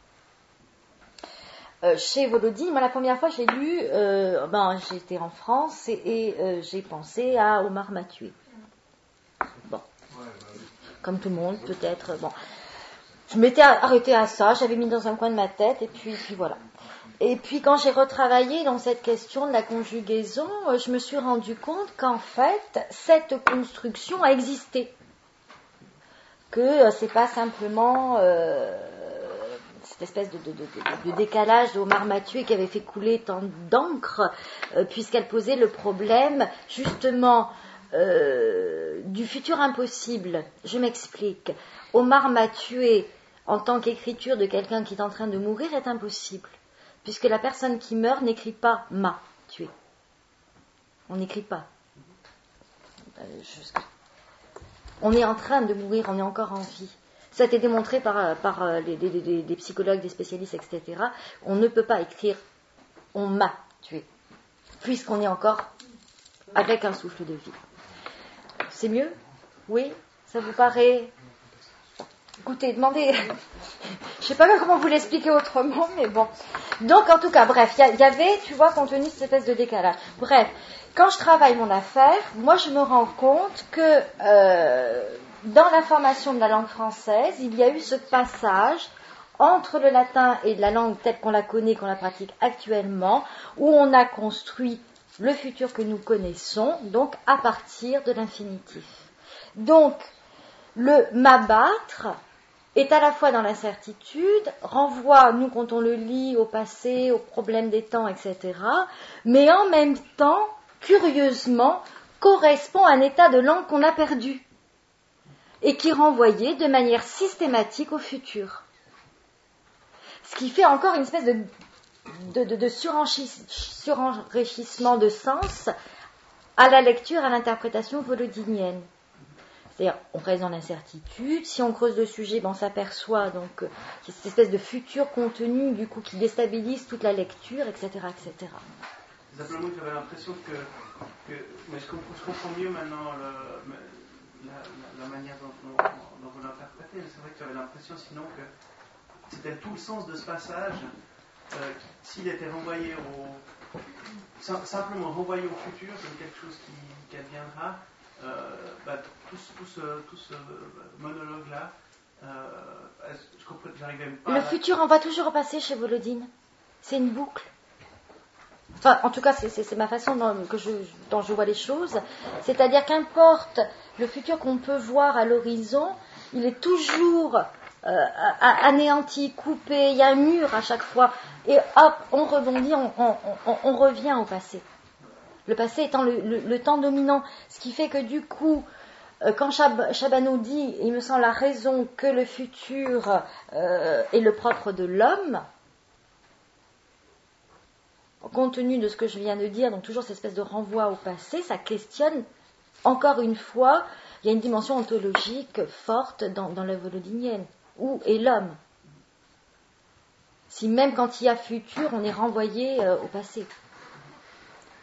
Euh, chez Volodine, moi la première fois j'ai lu, euh, ben, j'étais en France et, et euh, j'ai pensé à Omar m'a tué. Bon, comme tout le monde peut-être. Bon, je m'étais arrêtée à ça, j'avais mis dans un coin de ma tête et puis, puis voilà. Et puis quand j'ai retravaillé dans cette question de la conjugaison, je me suis rendu compte qu'en fait cette construction a existé, que c'est pas simplement euh, cette espèce de, de, de, de décalage d'Omar Mathieu qui avait fait couler tant d'encre, euh, puisqu'elle posait le problème justement euh, du futur impossible. Je m'explique. Omar Mathieu, en tant qu'écriture de quelqu'un qui est en train de mourir, est impossible, puisque la personne qui meurt n'écrit pas « m'a tué ». On n'écrit pas. Euh, je... On est en train de mourir, on est encore en vie. Ça a été démontré par, par les, les, les, les psychologues, des spécialistes, et cetera. On ne peut pas écrire « on m'a tué », puisqu'on est encore avec un souffle de vie. C'est mieux ? Oui ? Ça vous paraît ? Écoutez, demandez. Je ne sais pas comment vous l'expliquer autrement, mais bon. Donc, en tout cas, bref, il y, y avait, tu vois, contenu cette espèce de décalage. Bref, quand je travaille mon affaire, moi, je me rends compte que euh, dans la formation de la langue française, il y a eu ce passage entre le latin et la langue telle qu'on la connaît, qu'on la pratique actuellement, où on a construit le futur que nous connaissons, donc à partir de l'infinitif. Donc, le m'abattre est à la fois dans l'incertitude, renvoie, nous, quand on le lit, au passé, aux problèmes des temps, et cetera, mais en même temps, curieusement, correspond à un état de langue qu'on a perdu et qui renvoyait de manière systématique au futur. Ce qui fait encore une espèce de, de, de, de surenrichissement de sens à la lecture, à l'interprétation volodinienne. C'est-à-dire, on reste dans l'incertitude. Si on creuse le sujet, ben on s'aperçoit donc euh, qu'il y a cette espèce de futur contenu du coup qui déstabilise toute la lecture, et cetera, et cetera. Simplement, j'avais l'impression que, que mais je comprends, je comprends mieux maintenant le, la, la, la manière dont, dont, dont vous l'interprétez. Mais c'est vrai que j'avais l'impression sinon que c'était tout le sens de ce passage. Euh, s'il était renvoyé au simplement renvoyé au futur comme quelque chose qui, qui adviendra. Euh, bah, tout, tout, ce, tout ce monologue-là, euh, je comprends, j'arrivais même pas. Le futur, on va toujours repasser chez Volodine. C'est une boucle. Enfin, en tout cas, c'est, c'est, c'est ma façon dont, que je, dont je vois les choses. C'est-à-dire qu'importe le futur qu'on peut voir à l'horizon, il est toujours euh, anéanti, coupé. Il y a un mur à chaque fois. Et hop, on rebondit, on, on, on, on revient au passé. Le passé étant le, le, le temps dominant, ce qui fait que du coup, euh, quand Chab- Chabano dit, il me semble la raison que le futur euh, est le propre de l'homme, compte tenu de ce que je viens de dire, donc toujours cette espèce de renvoi au passé, ça questionne, encore une fois, il y a une dimension ontologique forte dans, dans l'œuvre volodinienne. Où est l'homme ? Si même quand il y a futur, on est renvoyé euh, au passé. Pierre ?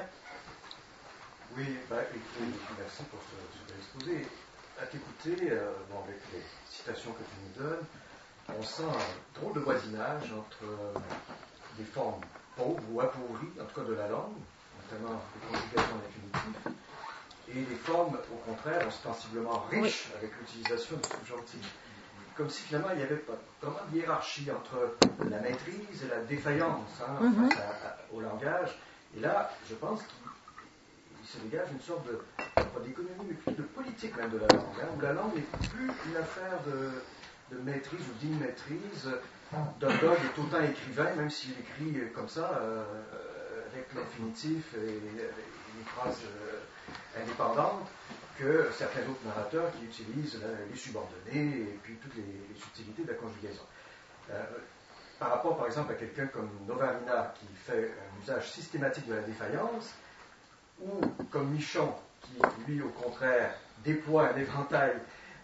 Oui, bah, merci pour ce, ce bel exposé. À t'écouter, euh, bon, avec les citations que tu nous donnes, on sent un drôle de voisinage entre euh, des formes pauvres ou appauvries, en tout cas de la langue, notamment les conjugations infinitifs, et des formes, au contraire, ostensiblement riches, oui, avec l'utilisation de subjonctifs. Comme si finalement il n'y avait pas vraiment de hiérarchie entre la maîtrise et la défaillance hein, mm-hmm. face à, à, au langage. Et là, je pense qu'il se dégage une sorte de, pas d'économie, mais plutôt de politique même de la langue, hein, où la langue n'est plus une affaire de, de maîtrise ou d'inmaîtrise d'un gars qui est autant écrivain, même s'il écrit comme ça, euh, avec l'infinitif et les phrases euh, indépendantes, que certains autres narrateurs qui utilisent la, les subordonnés et puis toutes les, les subtilités de la conjugaison. Euh, par rapport, par exemple, à quelqu'un comme Novarina qui fait un usage systématique de la défaillance, ou comme Michon qui, lui, au contraire, déploie un éventail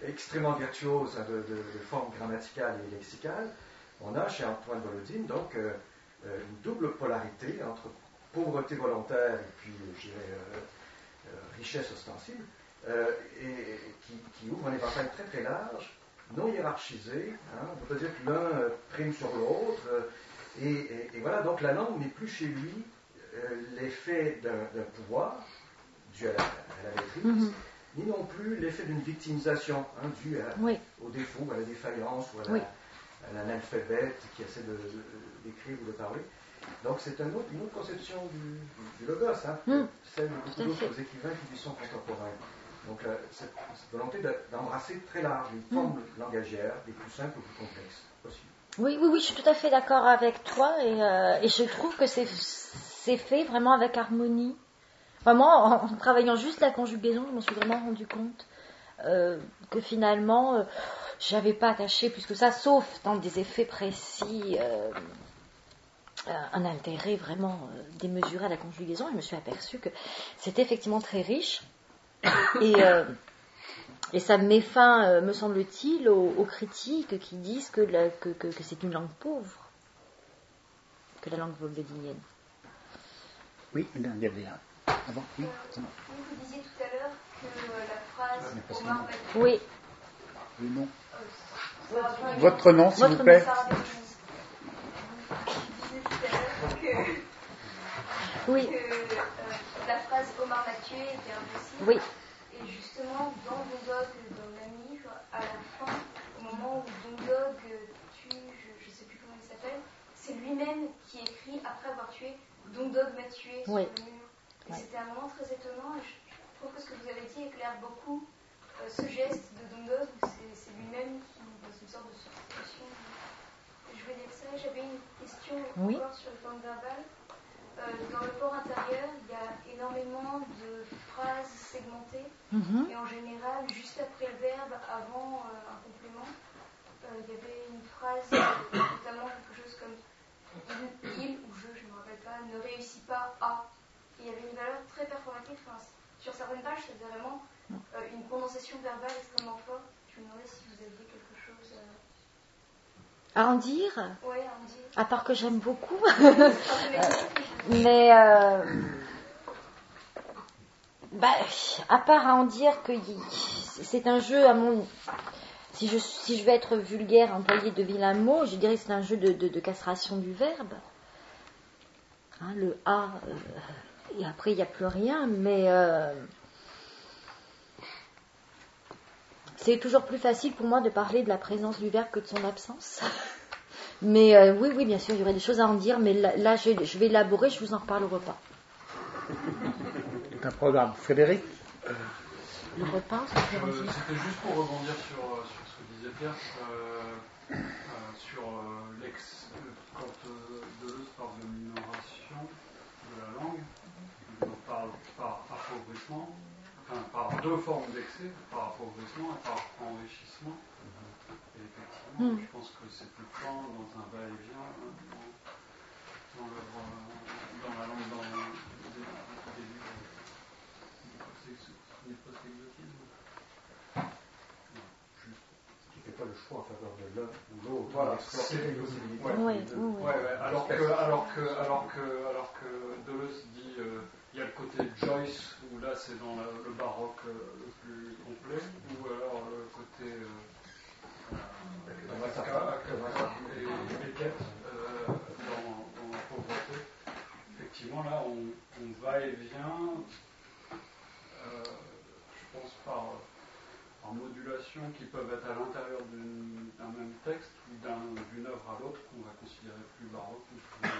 extrêmement virtuose de, de, de formes grammaticales et lexicales, on a chez Antoine Volodine donc euh, une double polarité entre pauvreté volontaire et puis, je dirais, euh, euh, richesse ostensible, euh, et, et qui, qui ouvre un éventail très très large, non hiérarchisé. Hein, on peut pas dire que l'un euh, prime sur l'autre. Euh, et, et, et voilà, donc la langue n'est plus chez lui euh, l'effet d'un, d'un pouvoir dû à la, à la maîtrise, mm-hmm. ni non plus l'effet d'une victimisation hein, due à, oui. au défaut, à la défaillance ou à, la, oui. à l'analphabète qui essaie de, de, d'écrire ou de parler. Donc c'est un autre, une autre conception du, du logos, hein, mm. celle de beaucoup d'autres écrivains qui lui sont contemporains. Donc là, cette, cette volonté d'embrasser très large, une forme mm. langagière, des plus simples aux plus complexes possible. Oui, oui, oui, je suis tout à fait d'accord avec toi et, euh, et je trouve que c'est, c'est fait vraiment avec harmonie. Vraiment, en, en travaillant juste la conjugaison, je m'en suis vraiment rendu compte euh, que finalement, euh, je n'avais pas attaché plus que ça, sauf dans des effets précis, euh, un intérêt vraiment euh, démesuré à la conjugaison. Je me suis aperçue que c'était effectivement très riche et... Euh, Et ça met fin, euh, me semble-t-il, aux, aux critiques qui disent que, la, que, que, que c'est une langue pauvre, que la langue volodinienne. Oui, il y avait un. Ah bon, oui, euh, oui, vous disiez tout à l'heure que euh, la phrase Omar Mathieu. Oui. Oui, non. Euh, Votre nom, s'il vous plaît. Vous disiez tout à l'heure que, oui. que euh, la phrase Omar Mathieu était impossible. Oui. Et justement, dans Dondog, dans le même livre, à la fin, au moment où Dondog tue, je ne sais plus comment il s'appelle, c'est lui-même qui écrit, après avoir tué, Dondog m'a tué oui. sur le mur. Et oui. c'était un moment très étonnant, et je trouve que ce que vous avez dit éclaire beaucoup euh, ce geste de Dondog, où c'est, c'est lui-même qui, dans une sorte de substitution. Je vais dire ça, j'avais une question oui. encore sur le temps verbal. Euh, dans le port intérieur, il y a énormément de phrases segmentées mm-hmm. et en général, juste après le verbe, avant euh, un complément, euh, il y avait une phrase, euh, notamment quelque chose comme il, il ou je, je ne me rappelle pas, ne réussit pas à. Et il y avait une valeur très performative. Enfin, sur certaines pages, c'était vraiment euh, une condensation verbale extrêmement forte. Je me demandais si vous aviez quelque chose. Euh... À en dire ? Oui, à en dire. À part que j'aime beaucoup. Mais, euh, bah, à part à en dire que c'est un jeu, à mon, si je, si je vais être vulgaire, employer de vilains mots, je dirais que c'est un jeu de, de, de castration du verbe. Hein, le A, euh, et après il n'y a plus rien, mais euh, c'est toujours plus facile pour moi de parler de la présence du verbe que de son absence. Mais euh, oui, oui, bien sûr, il y aurait des choses à en dire, mais là, là je, je vais élaborer, je vous en reparle au repas. C'est un programme. Frédéric euh, Le repas, ça fait euh, C'était juste pour rebondir sur, sur ce que disait Pierre, euh, euh, sur euh, l'ex, quand euh, Deleuze parle de minoration de la langue, il en parle par appauvrissement, enfin par deux formes d'excès, par appauvrissement et par enrichissement. Et effectivement, mm. je pense que c'est tout le temps dans un va-et-vient, dans, dans, leur, dans la langue, dans des, des livres du post-exotisme. Qui ne fait pas le choix en faveur de l'un ou l'autre. Voilà, c'est les possibilités. Ouais, oui, de, oui. Ouais, ouais. Alors, que, alors, que, alors, que, alors que Deleuze dit il euh, y a le côté Joyce, où là c'est dans la, le baroque euh, le plus complet, ou alors le côté. Euh, et, et quête euh, dans, dans la pauvreté. Effectivement, là, on, on va et vient, euh, je pense, par, par modulation qui peuvent être à l'intérieur d'une, d'un même texte ou d'un, d'une œuvre à l'autre qu'on va considérer plus baroque ou plus.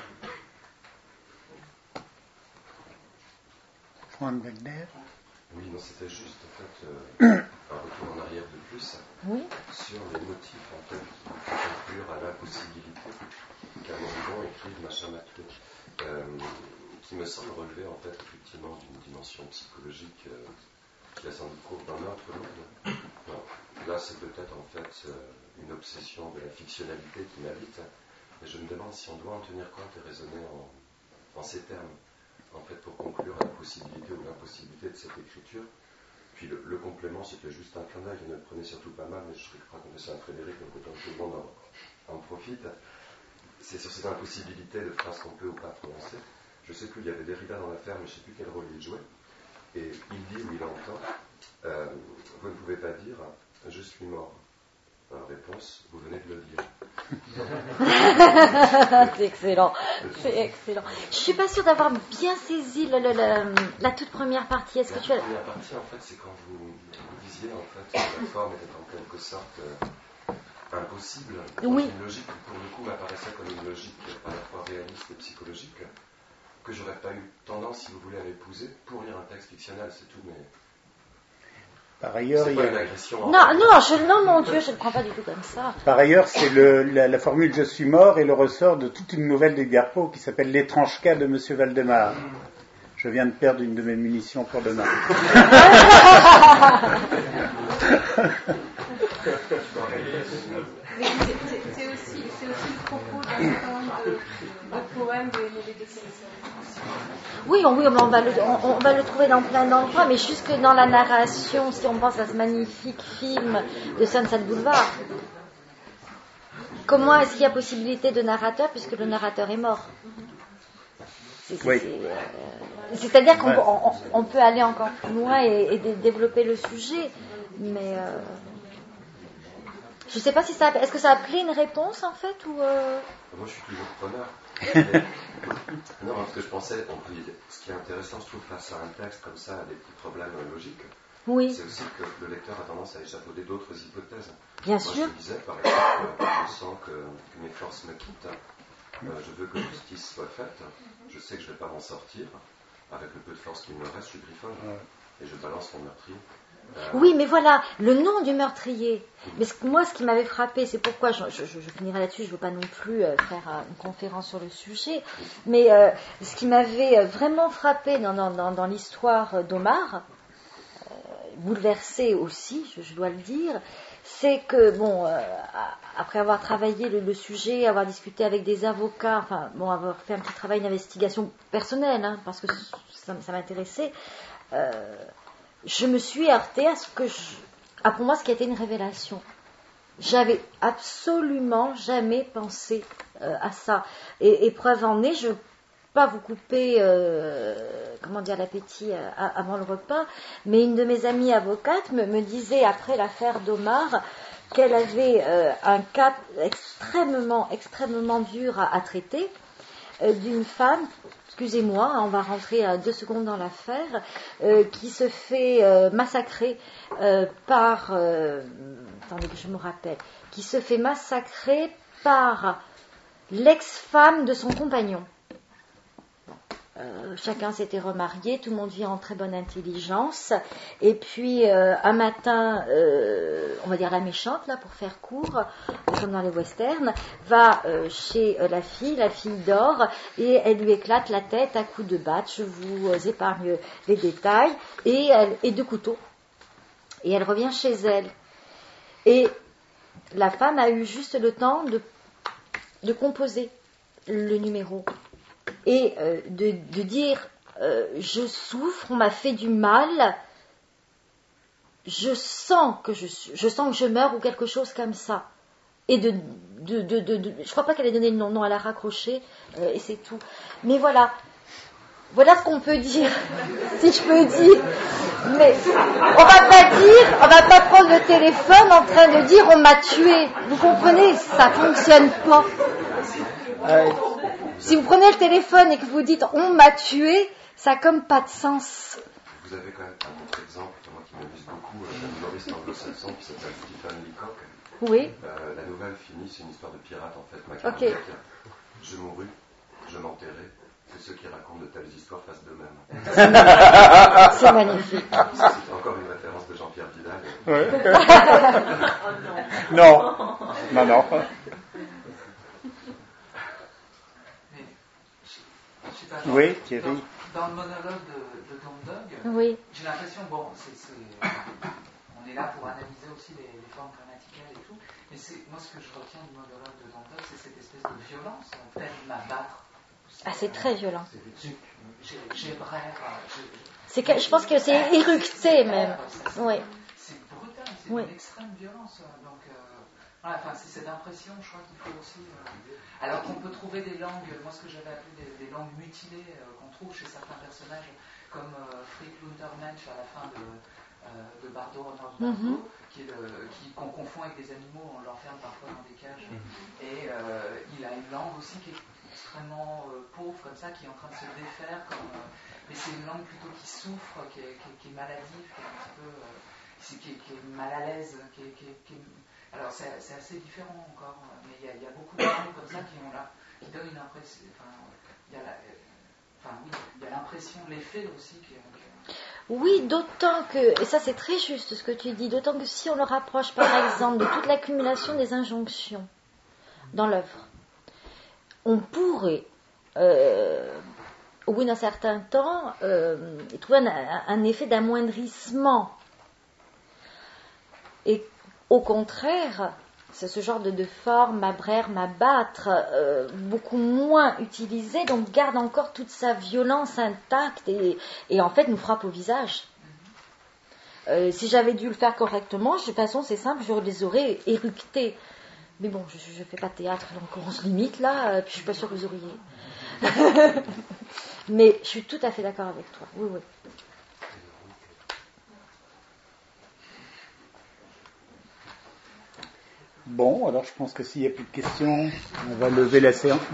Juan Wagner. Oui, non, c'était juste en fait euh, un retour en arrière de plus oui. sur les motifs en fait qui conclure à l'impossibilité qu'un moment écrive Machin Mathieu, euh, qui me semble relever en fait effectivement d'une dimension psychologique euh, qui a sans doute cours d'un autre monde. Non, là, c'est peut-être en fait euh, une obsession de la fictionnalité qui m'habite, mais je me demande si on doit en tenir compte et raisonner en, en ces termes. En fait, pour conclure à la possibilité ou l'impossibilité de cette écriture, puis le, le complément, c'était juste un clin d'œil, ne le prenez surtout pas mal, mais je crois qu'on essaie à Frédéric, donc autant que tout le monde en, en profite. C'est sur cette impossibilité de phrases qu'on peut ou pas prononcer. Je ne sais plus, il y avait Derrida dans l'affaire, mais je ne sais plus quel rôle il jouait. Et il dit ou il entend, euh, vous ne pouvez pas dire « je suis mort ». En réponse, vous venez de le dire. C'est excellent, c'est excellent. Je suis pas sûre d'avoir bien saisi le, le, le, la toute première partie. Est-ce la que tu as... première partie, en fait, c'est quand vous, vous disiez en fait que la forme était en quelque sorte euh, impossible. Oui. Une logique qui, pour le coup, m'apparaissait comme une logique à la fois réaliste et psychologique, que j'aurais pas eu tendance, si vous voulez, à l'épouser pour lire un texte fictionnel, c'est tout, mais. Par ailleurs, c'est il pas y a... une agression. Non, non, je, non, mon Dieu, je ne prends pas du tout comme ça. Par ailleurs, c'est le, la, la formule « je suis mort » et le ressort de toute une nouvelle d'Edgar Poe qui s'appelle « L'étrange cas de Monsieur Valdemar ». Je viens de perdre une de mes munitions pour demain. C'est aussi, c'est aussi le propos d'un certain nombre de, de poèmes de Aimé Dessaigne. Oui, on, oui on, va le, on, on va le trouver dans plein d'endroits, mais jusque dans la narration, si on pense à ce magnifique film de Sunset Boulevard, comment est-ce qu'il y a possibilité de narrateur puisque le narrateur est mort? C'est, oui. c'est, euh, c'est-à-dire qu'on ouais. on, on peut aller encore plus loin et, et d- développer le sujet, mais euh, je ne sais pas si ça a, est-ce que ça a appelé une réponse en fait ou euh... Moi je suis toujours preneur. Mais, non, parce que je pensais, on peut, ce qui est intéressant, je trouve, face à un texte comme ça, à des petits problèmes logiques, oui. c'est aussi que le lecteur a tendance à échafauder d'autres hypothèses. Bien Moi, sûr. je te disais, par exemple, je sens que, que mes forces me quittent, euh, je veux que justice soit faite, je sais que je ne vais pas m'en sortir, avec le peu de force qu'il me reste, je griffonne, et je balance mon meurtrier. Euh... Oui, mais voilà, le nom du meurtrier. Mais ce, moi, ce qui m'avait frappé, c'est pourquoi, je, je, je finirai là-dessus, je ne veux pas non plus euh, faire euh, une conférence sur le sujet, mais euh, ce qui m'avait vraiment frappé dans, dans, dans, dans l'histoire d'Omar, euh, bouleversé aussi, je, je dois le dire, c'est que, bon, euh, après avoir travaillé le, le sujet, avoir discuté avec des avocats, enfin, bon, avoir fait un petit travail d'investigation personnelle, hein, parce que ça, ça m'intéressait, euh, je me suis heurtée à ce que je, à pour moi ce qui a été une révélation. J'avais absolument jamais pensé euh, à ça. Et, et preuve en est, je ne veux pas vous couper euh, comment dire l'appétit euh, avant le repas, mais une de mes amies avocates me, me disait après l'affaire d'Omar qu'elle avait euh, un cas extrêmement, extrêmement dur à, à traiter euh, d'une femme. Excusez-moi, on va rentrer à deux secondes dans l'affaire, euh, qui se fait euh, massacrer euh, par, euh, attendez que je me rappelle, qui se fait massacrer par l'ex-femme de son compagnon. Euh, chacun s'était remarié, tout le monde vit en très bonne intelligence, et puis euh, un matin, euh, on va dire la méchante, là pour faire court, comme dans les westerns, va euh, chez euh, la fille, la fille dort, et elle lui éclate la tête à coups de batte, je vous euh, épargne les détails, et, elle, et de couteau. Et elle revient chez elle. Et la femme a eu juste le temps de, de composer le numéro. Et euh, de, de dire euh, je souffre, on m'a fait du mal, je sens que je, je sens que je meurs ou quelque chose comme ça. Et de, de, de, de, de je crois pas qu'elle ait donné le nom, non, elle a raccroché euh, et c'est tout. Mais voilà, voilà ce qu'on peut dire, si je peux dire. Mais on va pas dire, on va pas prendre le téléphone en train de dire on m'a tué. Vous comprenez, ça fonctionne pas. Euh, Si vous prenez le téléphone et que vous dites « on m'a tué », ça n'a comme pas de sens. Vous avez quand même un autre exemple, moi qui m'amuse beaucoup, un humoriste anglo-saxon qui s'appelle Stephen Leacock. Oui. Euh, la nouvelle finit, c'est une histoire de pirate en fait, machiavélique. Okay. Je mourus, je m'enterrai, que ceux qui racontent de telles histoires fassent de même. C'est magnifique. C'est encore une référence de Jean-Pierre Vidal. Ouais. Non, non, non. Oui, Thierry. Dans, dans le monologue de, de Tom Dog, oui. J'ai l'impression, bon, c'est, c'est, on est là pour analyser aussi les, les formes grammaticales et tout, mais c'est, moi ce que je retiens du monologue de Tom Dog, c'est cette espèce de violence, peine m'abattre. Ah, c'est très violent. J'ai, j'aimerais, j'ai, C'est que, je pense que c'est éructé même. Oui. C'est brutal, c'est oui. une extrême violence. Donc, euh, voilà, enfin, c'est cette impression, je crois qu'il faut aussi. Euh, alors qu'on peut trouver des langues, moi ce que j'avais appelé des, des langues mutilées euh, qu'on trouve chez certains personnages, comme euh, Frick Luntermensch à la fin de, euh, de Bardo, Honor de Bardo, mm-hmm. qui est le, qui, qu'on confond avec des animaux, on l'enferme parfois dans des cages. Mm-hmm. Et euh, il a une langue aussi qui est extrêmement euh, pauvre, comme ça, qui est en train de se défaire. Comme, euh, mais c'est une langue plutôt qui souffre, qui est, qui est, qui est maladive, qui est un petit peu. Euh, qui, est, qui est mal à l'aise, qui est. Qui est, qui est alors c'est, c'est assez différent encore, mais il y, y a beaucoup de langues comme ça qui, ont là, qui donnent une impression. Enfin, il y a la, enfin, oui, il y a l'impression, l'effet aussi. Qui, qui... Oui, d'autant que, et ça c'est très juste ce que tu dis, d'autant que si on le rapproche par exemple de toute l'accumulation des injonctions dans l'œuvre, on pourrait, euh, au bout d'un certain temps, euh, trouver un, un effet d'amoindrissement. Et au contraire, c'est ce genre de, de forme, m'abraire, m'abattre, euh, beaucoup moins utilisé, donc garde encore toute sa violence intacte et, et en fait nous frappe au visage. Euh, si j'avais dû le faire correctement, de toute façon c'est simple, je les aurais éructés. Mais bon, je ne fais pas de théâtre, donc on se limite là, euh, puis je suis pas sûre que vous auriez. Mais je suis tout à fait d'accord avec toi, oui, oui. Bon, alors je pense que s'il n'y a plus de questions, on va lever la séance.